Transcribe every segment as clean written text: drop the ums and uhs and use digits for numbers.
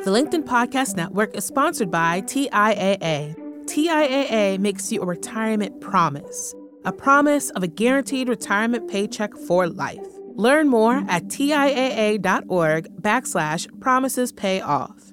The LinkedIn Podcast Network is sponsored by TIAA. TIAA makes you a retirement promise, a promise of a guaranteed retirement paycheck for life. Learn more at TIAA.org/promises pay off.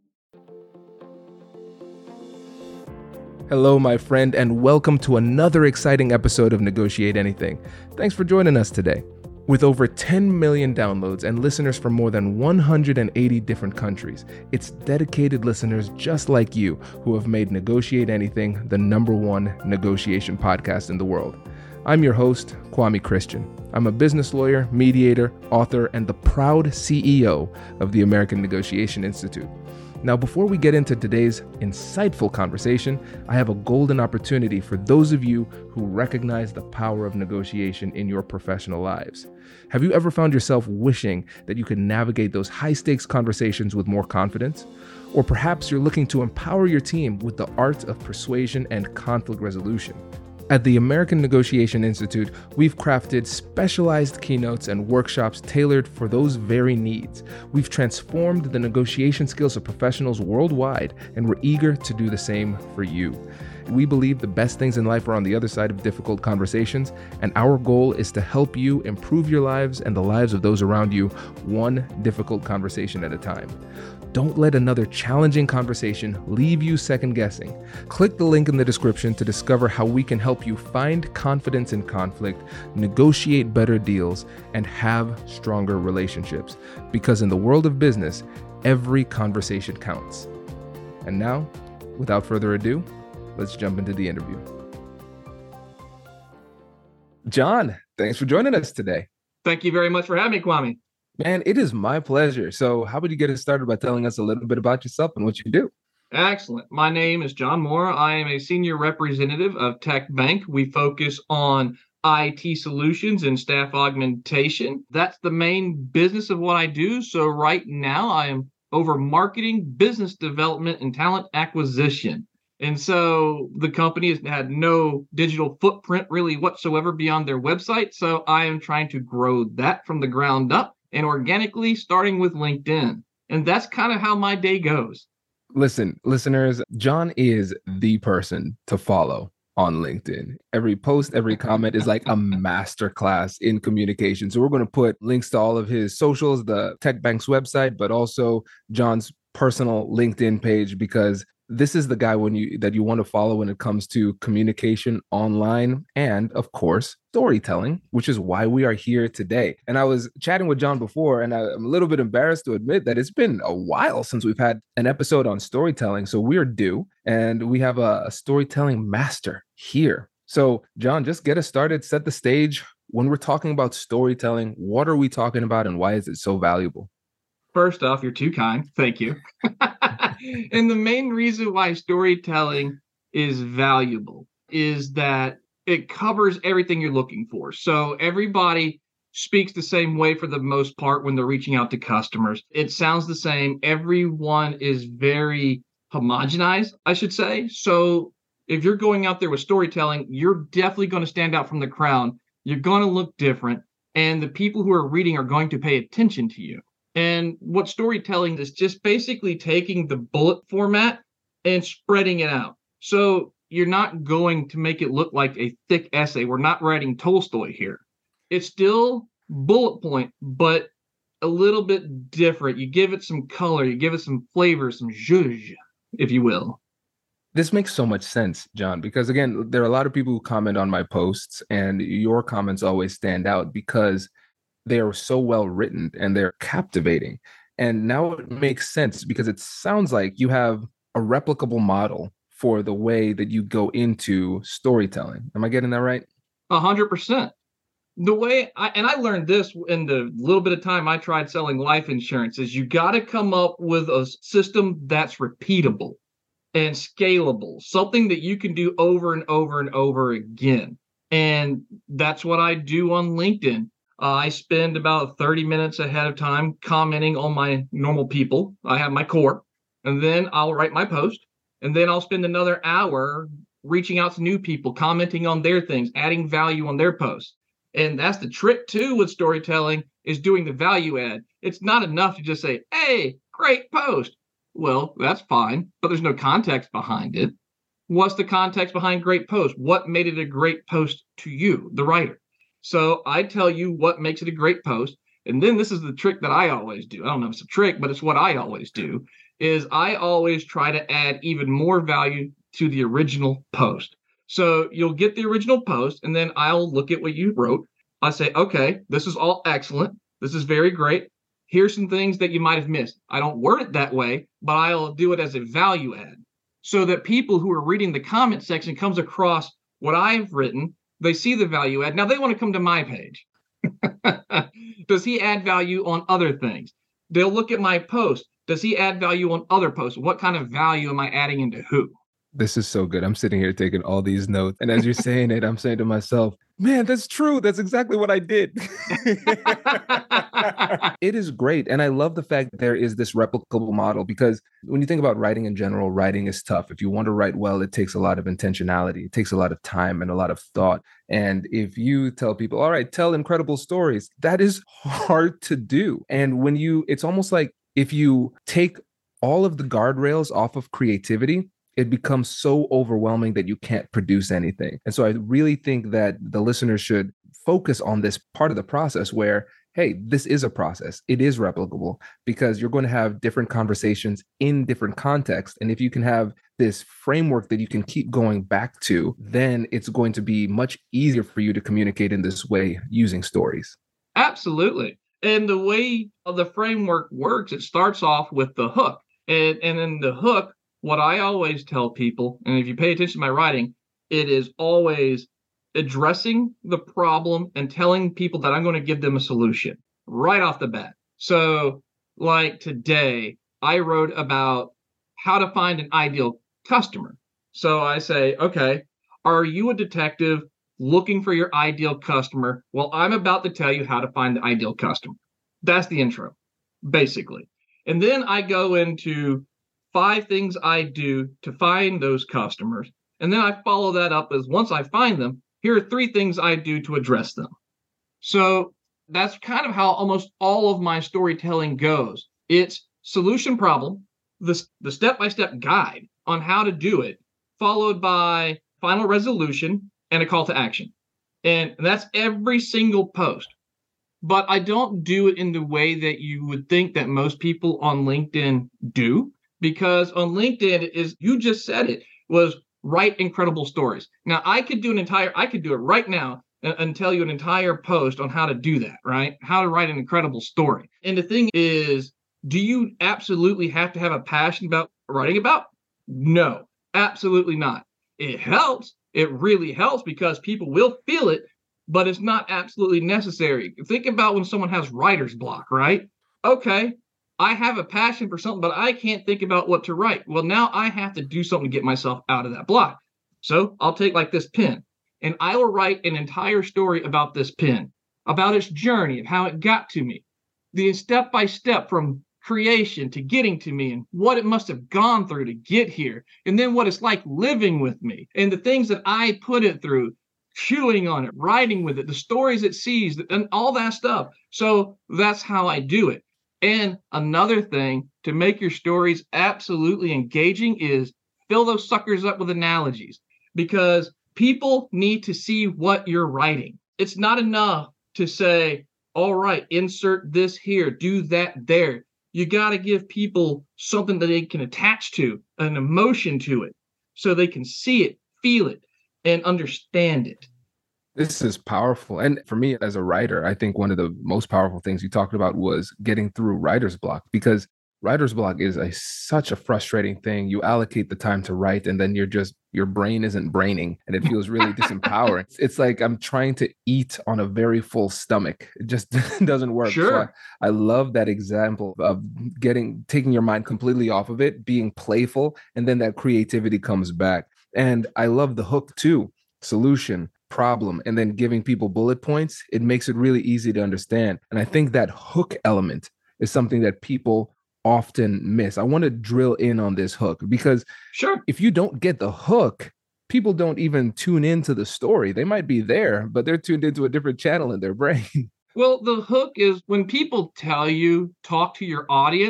Hello, my friend, and welcome to another exciting episode of Negotiate Anything. Thanks for joining us today. With over 10 million downloads and listeners from more than 180 different countries, it's dedicated listeners just like you who have made Negotiate Anything the #1 negotiation podcast in the world. I'm your host, Kwame Christian. I'm a business lawyer, mediator, author, and the proud CEO of the American Negotiation Institute. Now, before we get into today's insightful conversation, I have a golden opportunity for those of you who recognize the power of negotiation in your professional lives. Have you ever found yourself wishing that you could navigate those high-stakes conversations with more confidence? Or perhaps you're looking to empower your team with the art of persuasion and conflict resolution. At the American Negotiation Institute, we've crafted specialized keynotes and workshops tailored for those very needs. We've transformed the negotiation skills of professionals worldwide, and we're eager to do the same for you. We believe the best things in life are on the other side of difficult conversations, and our goal is to help you improve your lives and the lives of those around you, one difficult conversation at a time. Don't let another challenging conversation leave you second-guessing. Click the link in the description to discover how we can help you find confidence in conflict, negotiate better deals, and have stronger relationships. Because in the world of business, every conversation counts. And now, without further ado, let's jump into the interview. John, thanks for joining us today. Thank you very much for having me, Kwame. Man, it is my pleasure. So how would you get us started by telling us a little bit about yourself and what you do? Excellent. My name is John Moore. I am a senior representative of Tech Bank. We focus on IT solutions and staff augmentation. That's the main business of what I do. So right now I am over marketing, business development, and talent acquisition. And so the company has had no digital footprint really whatsoever beyond their website. So I am trying to grow that from the ground up and organically, starting with LinkedIn. And that's kind of how my day goes. Listen, listeners, John is the person to follow on LinkedIn. Every post, every comment is like a masterclass in communication. So we're going to put links to all of his socials, the Tech Bank's website, but also John's personal LinkedIn page, because this is the guy that you want to follow when it comes to communication online and, of course, storytelling, which is why we are here today. And I was chatting with John before, and I'm a little bit embarrassed to admit that it's been a while since we've had an episode on storytelling. So we're due, and we have a storytelling master here. So, John, just get us started, set the stage. When we're talking about storytelling, what are we talking about, and why is it so valuable? First off, you're too kind. Thank you. And the main reason why storytelling is valuable is that it covers everything you're looking for. So everybody speaks the same way for the most part when they're reaching out to customers. It sounds the same. Everyone is very homogenized, I should say. So if you're going out there with storytelling, you're definitely going to stand out from the crowd. You're going to look different. And the people who are reading are going to pay attention to you. And what storytelling is just basically taking the bullet format and spreading it out. So you're not going to make it look like a thick essay. We're not writing Tolstoy here. It's still bullet point, but a little bit different. You give it some color, you give it some flavor, some zhuzh, if you will. This makes so much sense, John, because again, there are a lot of people who comment on my posts, and your comments always stand out because they are so well written and they're captivating. And now it makes sense because it sounds like you have a replicable model for the way that you go into storytelling. Am I getting that right? 100%. The way I learned this in the little bit of time I tried selling life insurance is you got to come up with a system that's repeatable and scalable, something that you can do over and over and over again. And that's what I do on LinkedIn. I spend about 30 minutes ahead of time commenting on my normal people. I have my core, and then I'll write my post, and then I'll spend another hour reaching out to new people, commenting on their things, adding value on their posts. And that's the trick too with storytelling, is doing the value add. It's not enough to just say, hey, great post. Well, that's fine, but there's no context behind it. What's the context behind great post? What made it a great post to you, the writer? So I tell you what makes it a great post. And then this is the trick that I always do. I don't know if it's a trick, but it's what I always do is I always try to add even more value to the original post. So you'll get the original post and then I'll look at what you wrote. I say, okay, this is all excellent. This is very great. Here's some things that you might have missed. I don't word it that way, but I'll do it as a value add so that people who are reading the comment section comes across what I've written. They see the value add. Now they want to come to my page. Does he add value on other things? They'll look at my post. Does he add value on other posts? What kind of value am I adding into who? This is so good. I'm sitting here taking all these notes. And as you're saying it, I'm saying to myself, man, that's true. That's exactly what I did. It is great. And I love the fact that there is this replicable model because when you think about writing in general, writing is tough. If you want to write well, it takes a lot of intentionality. It takes a lot of time and a lot of thought. And if you tell people, all right, tell incredible stories, that is hard to do. And when it's almost like if you take all of the guardrails off of creativity, it becomes so overwhelming that you can't produce anything. And so I really think that the listeners should focus on this part of the process where, hey, this is a process. It is replicable because you're going to have different conversations in different contexts. And if you can have this framework that you can keep going back to, then it's going to be much easier for you to communicate in this way using stories. Absolutely. And the way the framework works, it starts off with the hook. And in the hook, what I always tell people, and if you pay attention to my writing, it is always addressing the problem and telling people that I'm going to give them a solution right off the bat. So like today, I wrote about how to find an ideal customer. So I say, okay, are you a detective looking for your ideal customer? Well, I'm about to tell you how to find the ideal customer. That's the intro, basically. And then I go into 5 things I do to find those customers. And then I follow that up as once I find them, here are 3 things I do to address them. So that's kind of how almost all of my storytelling goes. It's solution problem, the step-by-step guide on how to do it, followed by final resolution and a call to action. And that's every single post. But I don't do it in the way that you would think that most people on LinkedIn do. Because on LinkedIn you just said it, was write incredible stories. Now I could do it right now and tell you an entire post on how to do that, right? How to write an incredible story. And the thing is, do you absolutely have to have a passion about writing about? No, absolutely not. It helps. It really helps because people will feel it, but it's not absolutely necessary. Think about when someone has writer's block, right? Okay. I have a passion for something, but I can't think about what to write. Well, now I have to do something to get myself out of that block. So I'll take like this pen and I will write an entire story about this pen, about its journey of how it got to me, the step by step from creation to getting to me and what it must have gone through to get here. And then what it's like living with me and the things that I put it through, chewing on it, writing with it, the stories it sees and all that stuff. So that's how I do it. And another thing to make your stories absolutely engaging is fill those suckers up with analogies because people need to see what you're writing. It's not enough to say, all right, insert this here, do that there. You got to give people something that they can attach to, an emotion to it, so they can see it, feel it, and understand it. This is powerful. And for me as a writer, I think one of the most powerful things you talked about was getting through writer's block, because writer's block is such a frustrating thing. You allocate the time to write and then your brain isn't braining and it feels really disempowering. It's like I'm trying to eat on a very full stomach. It just doesn't work. Sure. So I love that example of taking your mind completely off of it, being playful, and then that creativity comes back. And I love the hook too. Solution, problem, and then giving people bullet points. It makes it really easy to understand. And I think that hook element is something that people often miss. I want to drill in on this hook because sure, if you don't get the hook, people don't even tune into the story. They might be there, but they're tuned into a different channel in their brain. Well, the hook is when people tell you, talk to your audience,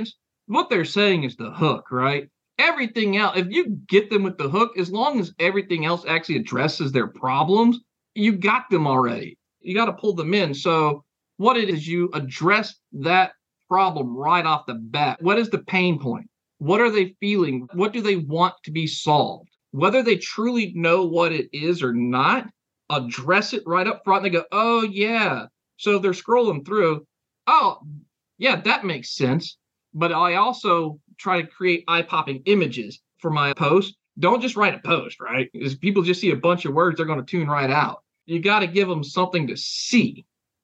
what they're saying is the hook, right? Everything else, if you get them with the hook, as long as everything else actually addresses their problems, you got them already. You got to pull them in. So what it is, you address that problem right off the bat. What is the pain point? What are they feeling? What do they want to be solved? Whether they truly know what it is or not, address it right up front. And they go, oh, yeah. So if they're scrolling through, oh, yeah, that makes sense. But I also try to create eye-popping images for my post. Don't just write a post, right? Because people just see a bunch of words, they're going to tune right out. You got to give them something to see.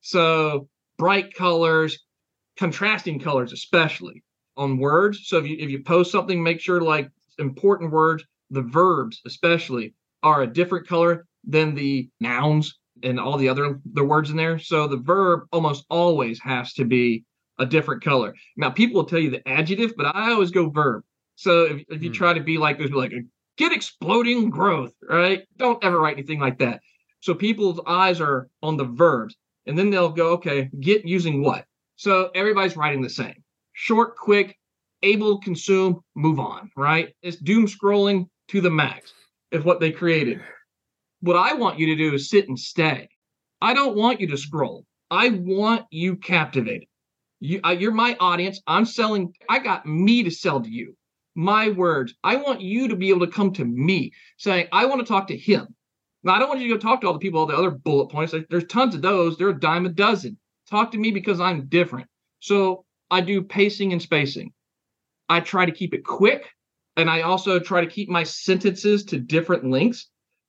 So bright colors, contrasting colors, especially on words. So if you post something, make sure like important words, the verbs especially, are a different color than the nouns and all the words in there. So the verb almost always has to be a different color. Now, people will tell you the adjective, but I always go verb. So if you try to be like, there's like, get exploding growth, right? Don't ever write anything like that. So people's eyes are on the verbs, and then they'll go, okay, get using what? So everybody's writing the same. Short, quick, able to consume, move on, right? It's doom scrolling to the max is what they created. What I want you to do is sit and stay. I don't want you to scroll. I want you captivated. You're my audience. I'm selling. I got me to sell to you. My words. I want you to be able to come to me saying, I want to talk to him. Now, I don't want you to go talk to all the people, all the other bullet points. There's tons of those. They're a dime a dozen. Talk to me because I'm different. So I do pacing and spacing. I try to keep it quick. And I also try to keep my sentences to different lengths.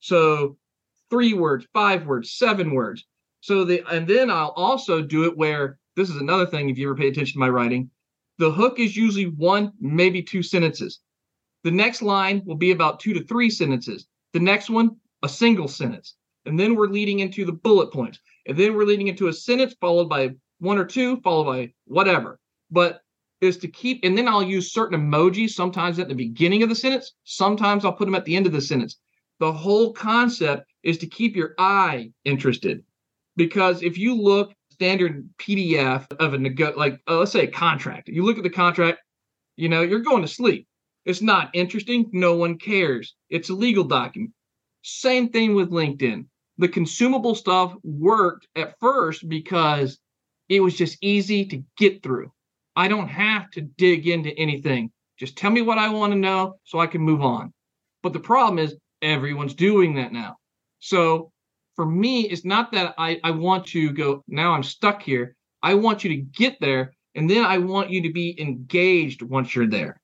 So 3 words, 5 words, 7 words. And then I'll also do it where, this is another thing, if you ever pay attention to my writing, the hook is usually 1, maybe 2 sentences. The next line will be about 2 to 3 sentences. The next one, a single sentence. And then we're leading into the bullet points. And then we're leading into a sentence followed by 1 or 2, followed by whatever. But is to keep, and then I'll use certain emojis, sometimes at the beginning of the sentence, sometimes I'll put them at the end of the sentence. The whole concept is to keep your eye interested. Because if you look standard PDF of let's say a contract, you look at the contract, you're going to sleep. It's not interesting. No one cares. It's a legal document. Same thing with LinkedIn. The consumable stuff worked at first because it was just easy to get through. I don't have to dig into anything. Just tell me what I want to know so I can move on. But the problem is everyone's doing that now. So for me, it's not that I want to go, now I'm stuck here. I want you to get there, and then I want you to be engaged once you're there.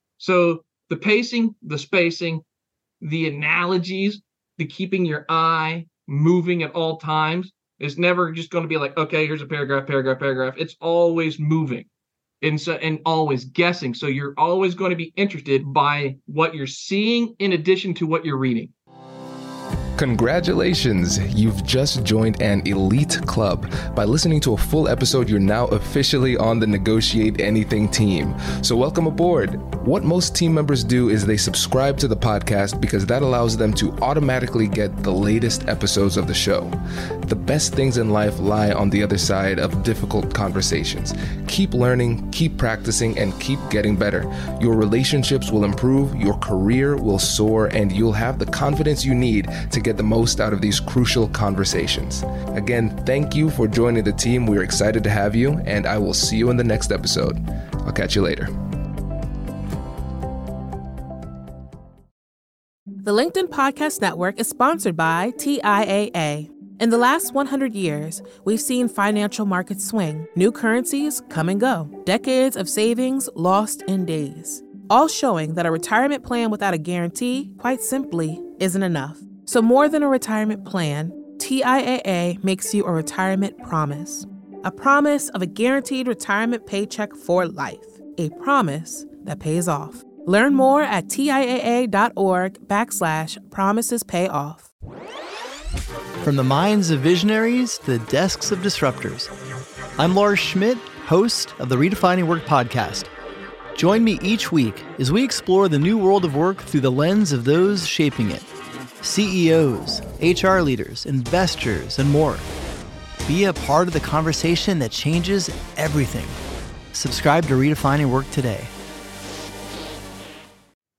So the pacing, the spacing, the analogies, the keeping your eye moving at all times is never just going to be like, okay, here's a paragraph. It's always moving and always guessing. So you're always going to be interested by what you're seeing in addition to what you're reading. Congratulations! You've just joined an elite club. By listening to a full episode, you're now officially on the Negotiate Anything team. So welcome aboard. What most team members do is they subscribe to the podcast because that allows them to automatically get the latest episodes of the show. The best things in life lie on the other side of difficult conversations. Keep learning, keep practicing, and keep getting better. Your relationships will improve, your career will soar, and you'll have the confidence you need to get the most out of these crucial conversations. Again, thank you for joining the team. We're excited to have you, and I will see you in the next episode. I'll catch you later. The LinkedIn Podcast Network is sponsored by TIAA. In the last 100 years, we've seen financial markets swing, new currencies come and go, decades of savings lost in days, all showing that a retirement plan without a guarantee, quite simply, isn't enough. So more than a retirement plan, TIAA makes you a retirement promise. A promise of a guaranteed retirement paycheck for life. A promise that pays off. Learn more at TIAA.org/promisespayoff. From the minds of visionaries to the desks of disruptors, I'm Lars Schmidt, host of the Redefining Work podcast. Join me each week as we explore the new world of work through the lens of those shaping it. CEOs, HR leaders, investors, and more. Be a part of the conversation that changes everything. Subscribe to Redefining Work today.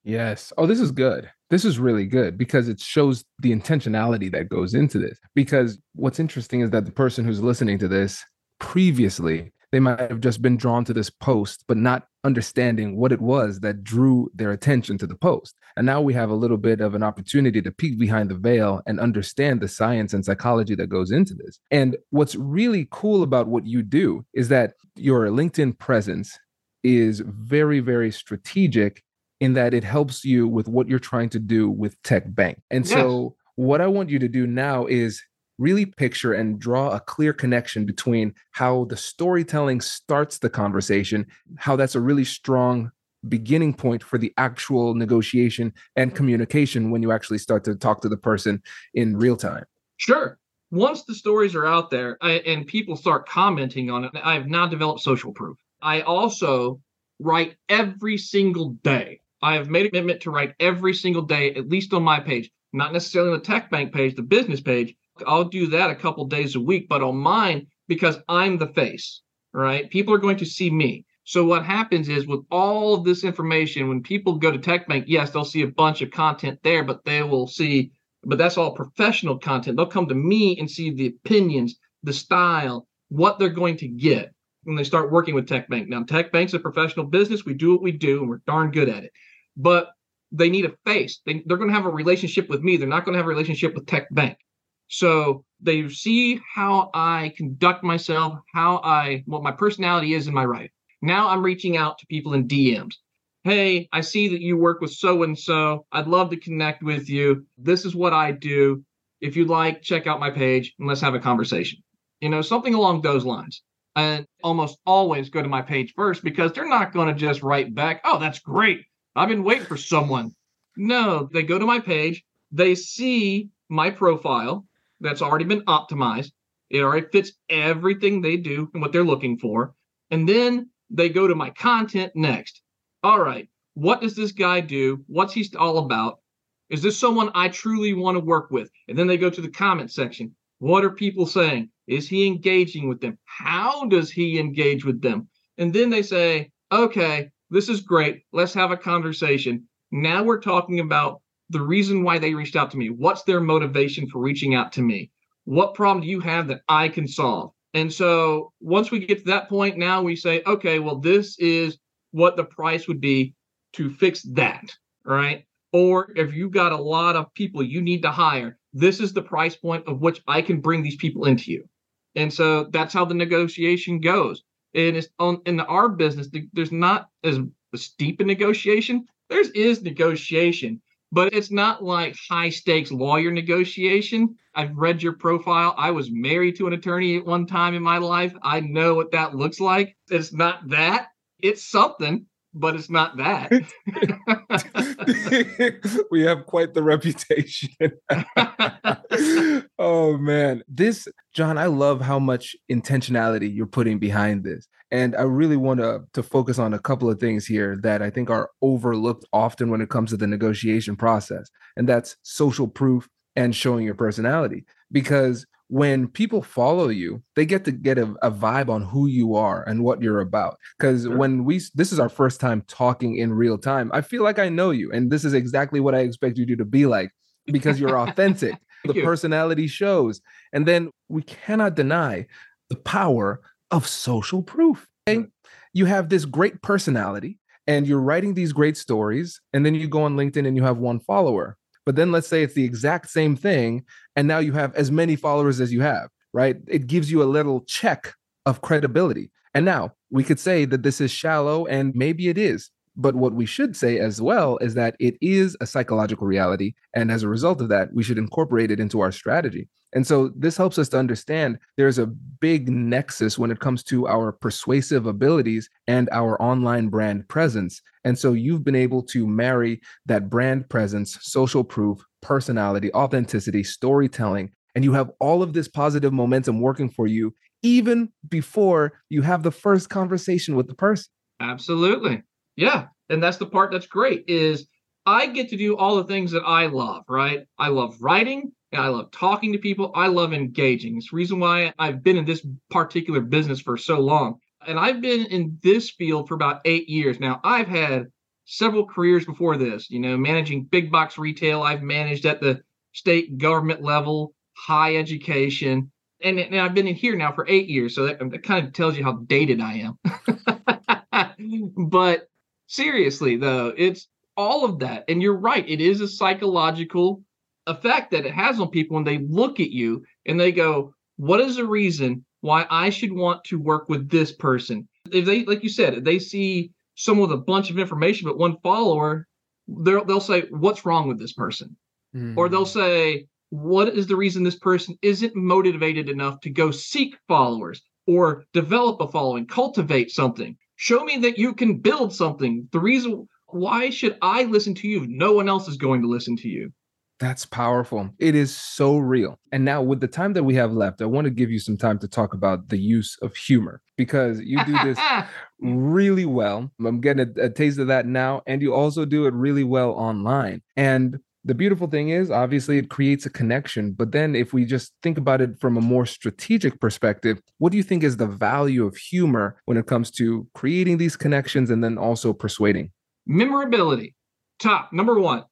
Yes. Oh, this is good. This is really good because it shows the intentionality that goes into this. Because what's interesting is that the person who's listening to this previously, they might have just been drawn to this post, but not understanding what it was that drew their attention to the post. And now we have a little bit of an opportunity to peek behind the veil and understand the science and psychology that goes into this. And what's really cool about what you do is that your LinkedIn presence is very, very strategic in that it helps you with what you're trying to do with TechBank. And Yes. so, what I want you to do now is really picture and draw a clear connection between how the storytelling starts the conversation, how that's a really strong beginning point for the actual negotiation and communication when you actually start to talk to the person in real time. Sure. Once the stories are out there and people start commenting on it, I have now developed social proof. I also write every single day. I have made a commitment to write every single day, at least on my page, not necessarily on the TechBank page, the business page. I'll do that a couple days a week, but on mine, because I'm the face, right? People are going to see me. So what happens is with all of this information, when people go to TechBank, yes, they'll see a bunch of content there, but they will see, but that's all professional content. They'll come to me and see the opinions, the style, what they're going to get when they start working with TechBank. Now, TechBank's a professional business. We do what we do, and we're darn good at it. But they need a face. They're going to have a relationship with me. They're not going to have a relationship with TechBank. So they see how I conduct myself, what my personality is in my writing. Now I'm reaching out to people in DMs. Hey, I see that you work with so-and-so. I'd love to connect with you. This is what I do. If you'd like, check out my page and let's have a conversation. Something along those lines. And almost always go to my page first because they're not going to just write back, oh, that's great. I've been waiting for someone. No, they go to my page. They see my profile that's already been optimized. It already fits everything they do and what they're looking for. And then they go to my content next. All right, what does this guy do? What's he all about? Is this someone I truly want to work with? And then they go to the comment section. What are people saying? Is he engaging with them? How does he engage with them? And then they say, okay, this is great. Let's have a conversation. Now we're talking about the reason why they reached out to me. What's their motivation for reaching out to me? What problem do you have that I can solve? And so once we get to that point, now we say, okay, well, this is what the price would be to fix that, right? Or if you've got a lot of people you need to hire, this is the price point of which I can bring these people into you. And so that's how the negotiation goes. And it's in our business, there's not as steep a negotiation. There is negotiation, but it's not like high stakes lawyer negotiation. I've read your profile. I was married to an attorney at one time in my life. I know what that looks like. It's not that. It's something, but it's not that. We have quite the reputation. Oh, man. John, I love how much intentionality you're putting behind this. And I really want to focus on a couple of things here that I think are overlooked often when it comes to the negotiation process. And that's social proof and showing your personality. Because when people follow you, they get to get a vibe on who you are and what you're about. Because when this is our first time talking in real time, I feel like I know you. And this is exactly what I expect you to be like, because you're authentic. The personality shows. And then we cannot deny the power of social proof. Okay? You have this great personality and you're writing these great stories. And then you go on LinkedIn and you have one follower. But then let's say it's the exact same thing. And now you have as many followers as you have, right? It gives you a little check of credibility. And now we could say that this is shallow, and maybe it is. But what we should say as well is that it is a psychological reality. And as a result of that, we should incorporate it into our strategy. And so this helps us to understand there's a big nexus when it comes to our persuasive abilities and our online brand presence. And so you've been able to marry that brand presence, social proof, personality, authenticity, storytelling, and you have all of this positive momentum working for you even before you have the first conversation with the person. Absolutely. Yeah. And that's the part that's great is I get to do all the things that I love, right? I love writing. And I love talking to people. I love engaging. It's the reason why I've been in this particular business for so long. And I've been in this field for about 8 years now. I've had several careers before this, managing big box retail. I've managed at the state government level, high education. And I've been in here now for 8 years. So that kind of tells you how dated I am. But seriously, though, it's all of that. And you're right. It is a psychological effect that it has on people when they look at you and they go, what is the reason why I should want to work with this person? If they, like you said, if they see someone with a bunch of information, but one follower, they'll say, what's wrong with this person? Mm-hmm. Or they'll say, what is the reason this person isn't motivated enough to go seek followers or develop a following, cultivate something? Show me that you can build something. The reason, why should I listen to you if no one else is going to listen to you? That's powerful. It is so real. And now with the time that we have left, I want to give you some time to talk about the use of humor, because you do this really well. I'm getting a taste of that now. And you also do it really well online. And the beautiful thing is, obviously, it creates a connection. But then if we just think about it from a more strategic perspective, what do you think is the value of humor when it comes to creating these connections and then also persuading? Memorability. Top, number one.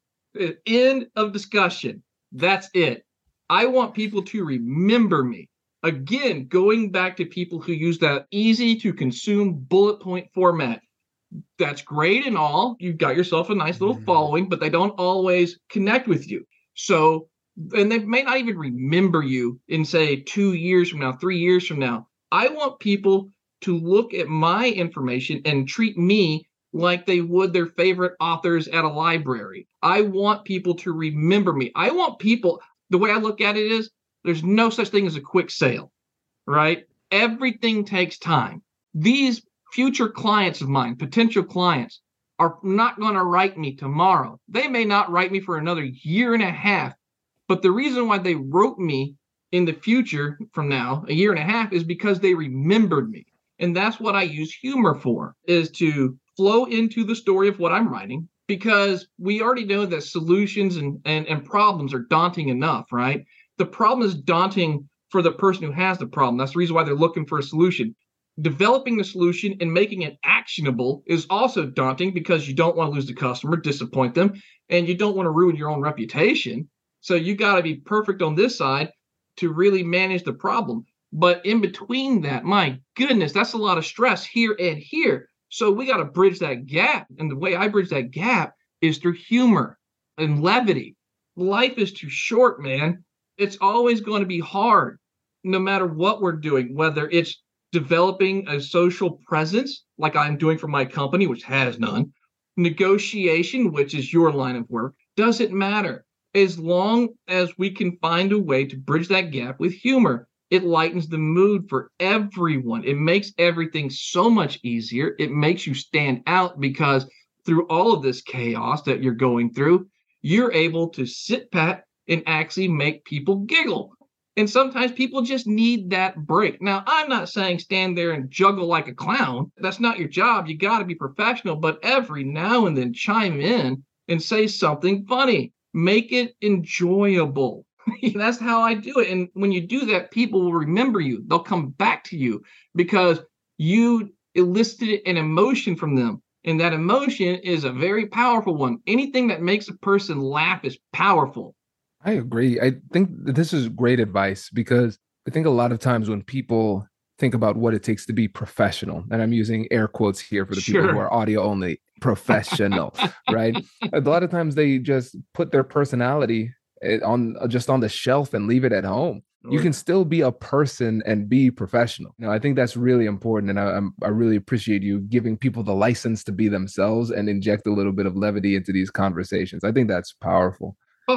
End of discussion. That's it. I want people to remember me. Again, going back to people who use that easy to consume bullet point format. That's great and all. You've got yourself a nice little following, but they don't always connect with you. So, and they may not even remember you in, say, 2 years from now, 3 years from now. I want people to look at my information and treat me like they would their favorite authors at a library. I want people to remember me. I want people, the way I look at it is, there's no such thing as a quick sale, right? Everything takes time. These future clients of mine, potential clients, are not going to write me tomorrow. They may not write me for another year and a half. But the reason why they wrote me in the future from now, a year and a half, is because they remembered me. And that's what I use humor for, is to flow into the story of what I'm writing, because we already know that solutions and problems are daunting enough, right? The problem is daunting for the person who has the problem. That's the reason why they're looking for a solution. Developing the solution and making it actionable is also daunting, because you don't want to lose the customer, disappoint them, and you don't want to ruin your own reputation. So you got to be perfect on this side to really manage the problem. But in between that, my goodness, that's a lot of stress here and here. So we got to bridge that gap. And the way I bridge that gap is through humor and levity. Life is too short, man. It's always going to be hard, no matter what we're doing, whether it's developing a social presence like I'm doing for my company, which has none, negotiation, which is your line of work, doesn't matter. As long as we can find a way to bridge that gap with humor, it lightens the mood for everyone. It makes everything so much easier. It makes you stand out, because through all of this chaos that you're going through, you're able to sit pat and actually make people giggle. And sometimes people just need that break. Now, I'm not saying stand there and juggle like a clown. That's not your job. You got to be professional. But every now and then chime in and say something funny. Make it enjoyable. That's how I do it. And when you do that, people will remember you. They'll come back to you because you elicited an emotion from them. And that emotion is a very powerful one. Anything that makes a person laugh is powerful. I agree. I think this is great advice, because I think a lot of times when people think about what it takes to be professional, and I'm using air quotes here for the people who are audio only, professional, right? A lot of times they just put their personality on the shelf and leave it at home. You can still be a person and be professional. Now, I think that's really important. And I really appreciate you giving people the license to be themselves and inject a little bit of levity into these conversations. I think that's powerful.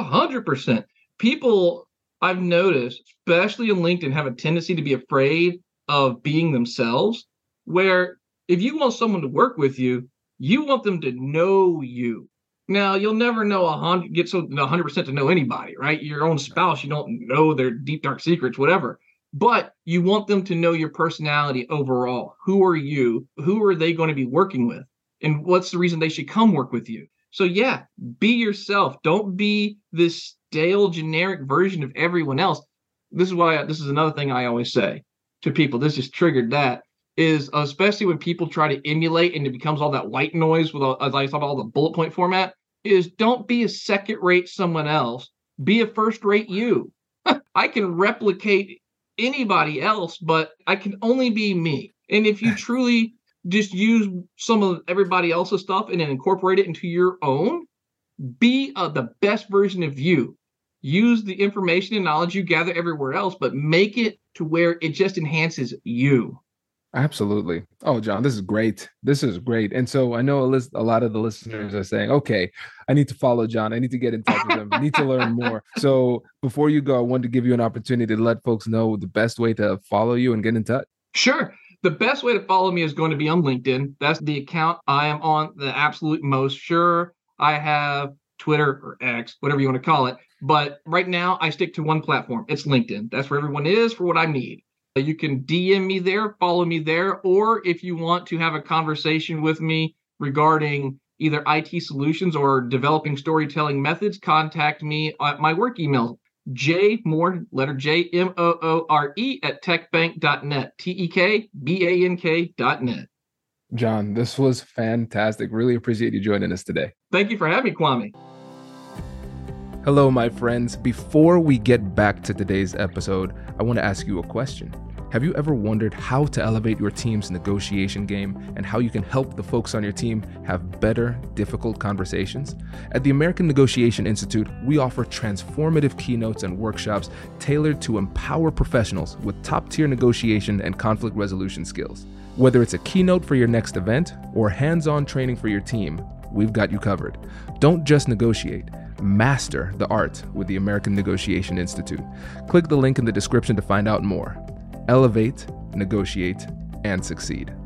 100%. People, I've noticed, especially on LinkedIn, have a tendency to be afraid of being themselves, where if you want someone to work with you, you want them to know you. Now, you'll never know 100% to know anybody, right? Your own spouse, you don't know their deep, dark secrets, whatever. But you want them to know your personality overall. Who are you? Who are they going to be working with? And what's the reason they should come work with you? So yeah, be yourself. Don't be this stale, generic version of everyone else. This is another thing I always say to people. This just triggered that. is, especially when people try to emulate and it becomes all that white noise with as I thought, all the bullet point format, is don't be a second-rate someone else. Be a first-rate you. I can replicate anybody else, but I can only be me. And if you truly just use some of everybody else's stuff and then incorporate it into your own, be the best version of you. Use the information and knowledge you gather everywhere else, but make it to where it just enhances you. Absolutely. Oh, John, this is great. This is great. And so I know a lot of the listeners are saying, okay, I need to follow John. I need to get in touch with him. I need to learn more. So before you go, I wanted to give you an opportunity to let folks know the best way to follow you and get in touch. Sure. The best way to follow me is going to be on LinkedIn. That's the account I am on the absolute most. Sure, I have Twitter or X, whatever you want to call it. But right now, I stick to one platform. It's LinkedIn. That's where everyone is for what I need. You can DM me there, follow me there, or if you want to have a conversation with me regarding either IT solutions or developing storytelling methods, contact me at my work email, jmoore, letter J, Moore at techbank.net, tekbank.net. John, this was fantastic. Really appreciate you joining us today. Thank you for having me, Kwame. Hello, my friends. Before we get back to today's episode, I want to ask you a question. Have you ever wondered how to elevate your team's negotiation game and how you can help the folks on your team have better, difficult conversations? At the American Negotiation Institute, we offer transformative keynotes and workshops tailored to empower professionals with top-tier negotiation and conflict resolution skills. Whether it's a keynote for your next event or hands-on training for your team, we've got you covered. Don't just negotiate. Master the art with the American Negotiation Institute. Click the link in the description to find out more. Elevate, negotiate, and succeed.